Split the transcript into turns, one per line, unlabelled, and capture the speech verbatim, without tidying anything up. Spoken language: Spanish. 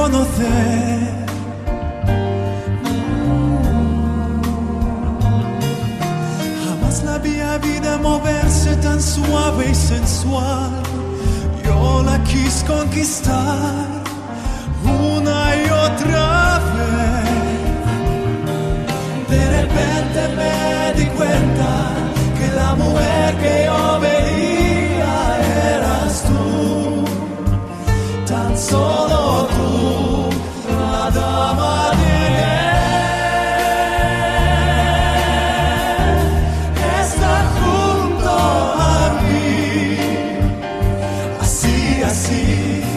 conocer. Jamás la vi a vida moverse tan suave y sensual. Yo la quise conquistar una y otra vez. De repente me di cuenta que la mujer que yo veía eras tú, tan solo tú, la dama de él, está junto a mí, así, así.